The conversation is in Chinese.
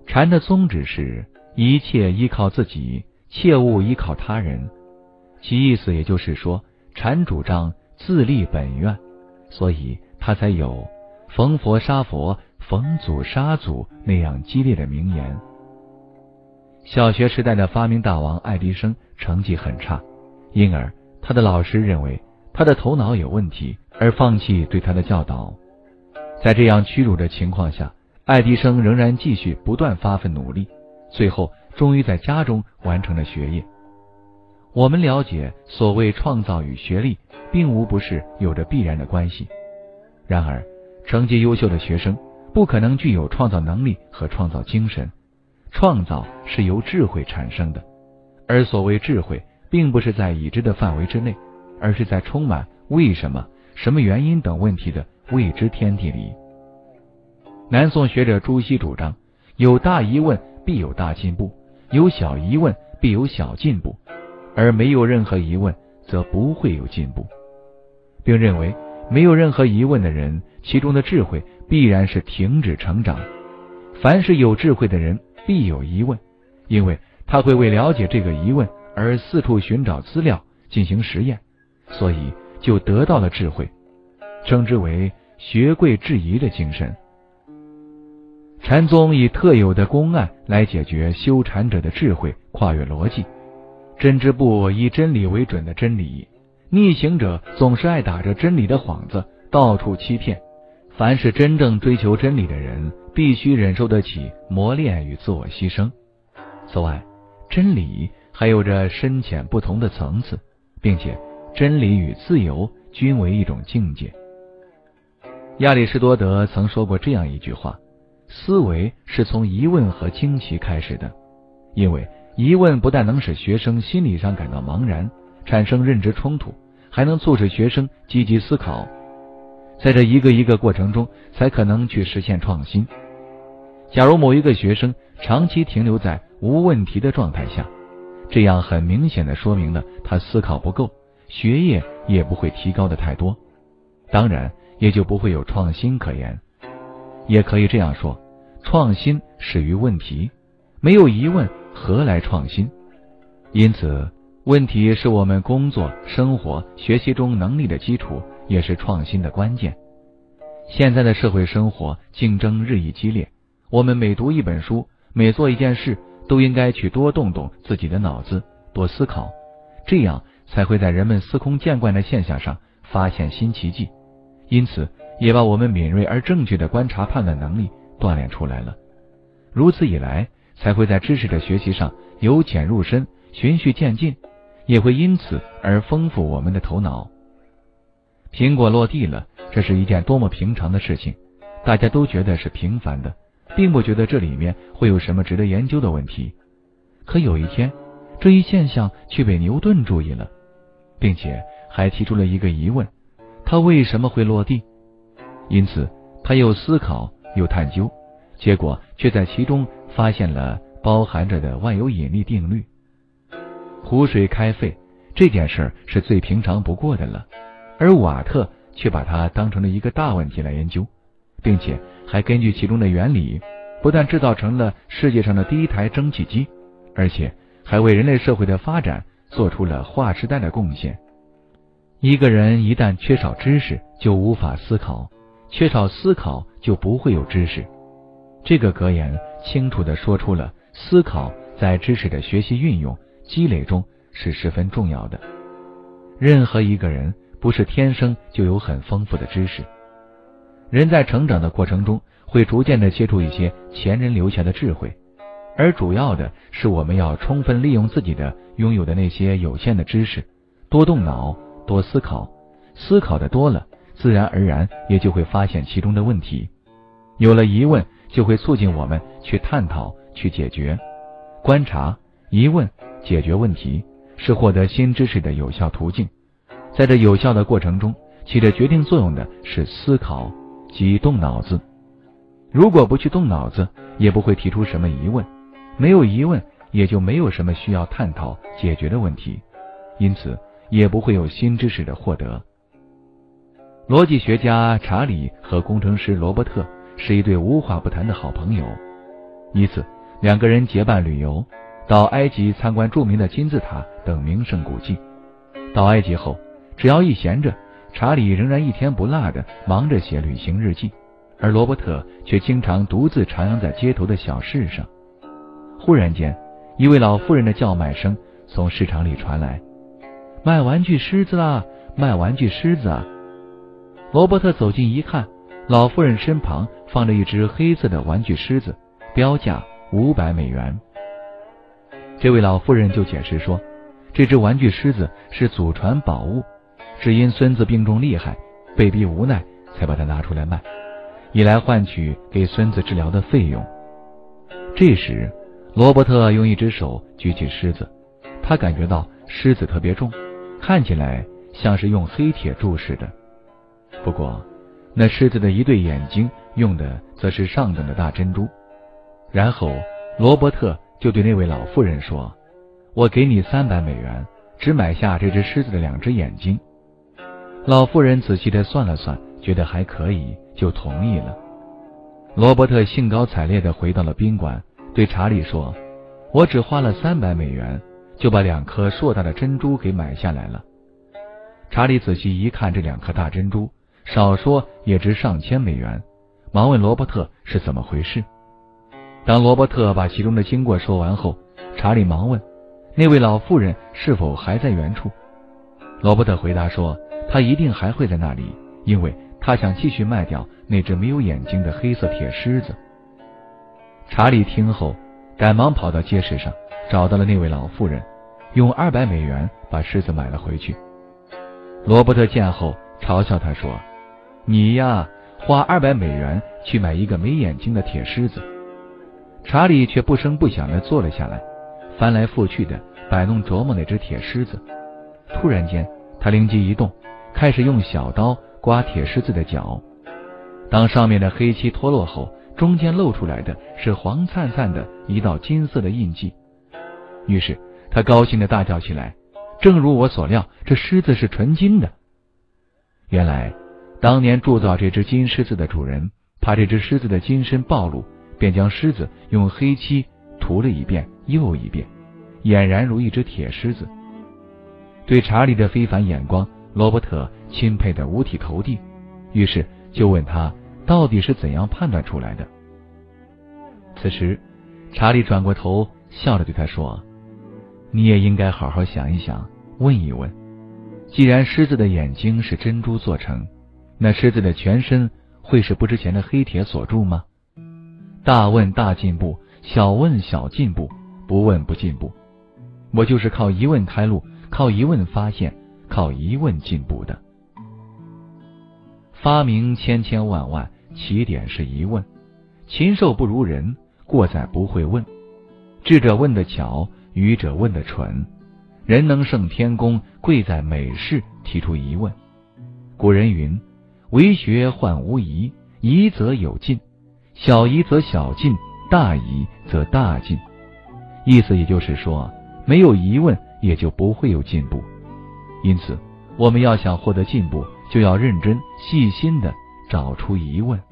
禅的宗旨是一切依靠自己，切勿依靠他人。其意思也就是说，禅主张自立本愿，所以他才有逢佛杀佛，逢祖杀祖那样激烈的名言。小学时代的发明大王爱迪生成绩很差，因而他的老师认为他的头脑有问题，而放弃对他的教导。在这样屈辱的情况下，爱迪生仍然继续不断发奋努力，最后终于在家中完成了学业。我们了解所谓创造与学历并无不是有着必然的关系，然而成绩优秀的学生不可能具有创造能力和创造精神。创造是由智慧产生的，而所谓智慧并不是在已知的范围之内，而是在充满为什么、什么原因等问题的未知天地里。南宋学者朱熹主张，有大疑问必有大进步，有小疑问必有小进步，而没有任何疑问则不会有进步，并认为没有任何疑问的人，其中的智慧必然是停止成长。凡是有智慧的人必有疑问，因为他会为了解这个疑问而四处寻找资料进行实验，所以就得到了智慧，称之为学贵质疑的精神。禅宗以特有的公案来解决修禅者的智慧跨越逻辑，真知不以真理为准的真理，逆行者总是爱打着真理的幌子到处欺骗。凡是真正追求真理的人，必须忍受得起磨练与自我牺牲。此外，真理还有着深浅不同的层次，并且真理与自由均为一种境界。亚里士多德曾说过这样一句话，思维是从疑问和惊奇开始的，因为疑问不但能使学生心理上感到茫然，产生认知冲突，还能促使学生积极思考，在这一个一个过程中才可能去实现创新。假如某一个学生长期停留在无问题的状态下，这样很明显地说明了他思考不够，学业也不会提高的太多，当然也就不会有创新可言。也可以这样说，创新始于问题，没有疑问何来创新？因此，问题是我们工作、生活、学习中能力的基础，也是创新的关键。现在的社会生活竞争日益激烈，我们每读一本书，每做一件事，都应该去多动动自己的脑子，多思考，这样才会在人们司空见惯的现象上发现新奇迹，因此也把我们敏锐而正确的观察判断能力锻炼出来了。如此一来，才会在知识的学习上由浅入深，循序渐进，也会因此而丰富我们的头脑。苹果落地了，这是一件多么平常的事情，大家都觉得是平凡的，并不觉得这里面会有什么值得研究的问题。可有一天，这一现象却被牛顿注意了，并且还提出了一个疑问，它为什么会落地？因此他又思考又探究，结果却在其中发现了包含着的万有引力定律。湖水开沸这件事是最平常不过的了，而瓦特却把它当成了一个大问题来研究，并且还根据其中的原理，不但制造成了世界上的第一台蒸汽机，而且还为人类社会的发展做出了划时代的贡献。一个人一旦缺少知识，就无法思考，缺少思考就不会有知识。这个格言清楚地说出了思考在知识的学习运用积累中是十分重要的。任何一个人不是天生就有很丰富的知识，人在成长的过程中会逐渐地接触一些前人留下的智慧，而主要的是我们要充分利用自己的拥有的那些有限的知识，多动脑，多思考，思考的多了，自然而然也就会发现其中的问题，有了疑问就会促进我们去探讨，去解决。观察、疑问、解决问题是获得新知识的有效途径。在这有效的过程中，起着决定作用的是思考及动脑子。如果不去动脑子，也不会提出什么疑问，没有疑问，也就没有什么需要探讨解决的问题，因此也不会有新知识的获得。逻辑学家查理和工程师罗伯特是一对无话不谈的好朋友。一次， 两个人结伴旅游，到埃及参观著名的金字塔等名胜古迹。到埃及后，只要一闲着，查理仍然一天不落地忙着写旅行日记，而罗伯特却经常独自徜徉在街头的小市上。忽然间，一位老妇人的叫卖声从市场里传来：“卖玩具狮子啦，卖玩具狮子啊！”罗伯特走近一看，老妇人身旁放着一只黑色的玩具狮子，标价$500。这位老妇人就解释说，这只玩具狮子是祖传宝物，只因孙子病重厉害，被逼无奈才把它拿出来卖，以来换取给孙子治疗的费用。这时，罗伯特用一只手举起狮子，他感觉到狮子特别重，看起来像是用黑铁铸饰的。不过，那狮子的一对眼睛用的则是上等的大珍珠。然后，罗伯特就对那位老妇人说：“我给你$300，只买下这只狮子的2只眼睛。”老妇人仔细地算了算，觉得还可以，就同意了。罗伯特兴高采烈地回到了宾馆，对查理说：“我只花了$300，就把2颗硕大的珍珠给买下来了。”查理仔细一看这2颗大珍珠，少说也值上千美元，忙问罗伯特是怎么回事。当罗伯特把其中的经过说完后，查理忙问那位老妇人是否还在原处。罗伯特回答说，他一定还会在那里，因为他想继续卖掉那只没有眼睛的黑色铁狮子。查理听后赶忙跑到街市上，找到了那位老妇人，用$200把狮子买了回去。罗伯特见后嘲笑他说：“你呀，花$200去买一个没眼睛的铁狮子。”查理却不声不响地坐了下来，翻来覆去地摆弄琢磨那只铁狮子。突然间，他灵机一动，开始用小刀刮铁狮子的脚。当上面的黑漆脱落后，中间露出来的是黄灿灿的一道金色的印记。于是他高兴地大叫起来：“正如我所料，这狮子是纯金的！”原来，当年铸造这只金狮子的主人怕这只狮子的金身暴露，便将狮子用黑漆涂了一遍又一遍，俨然如一只铁狮子。对查理的非凡眼光，罗伯特钦佩得五体投地，于是就问他到底是怎样判断出来的。此时，查理转过头，笑着对他说：“你也应该好好想一想，问一问，既然狮子的眼睛是珍珠做成，那狮子的全身会是不值钱的黑铁所铸吗？大问大进步，小问小进步，不问不进步。我就是靠疑问开路，靠疑问发现，靠疑问进步的。发明千千万万，起点是疑问。禽兽不如人，过在不会问。智者问得巧，愚者问得蠢。人能胜天公，贵在每事提出疑问。古人云：为学患无疑，疑则有进，小疑则小进，大疑则大进。意思也就是说，没有疑问也就不会有进步。因此，我们要想获得进步，就要认真细心地找出疑问。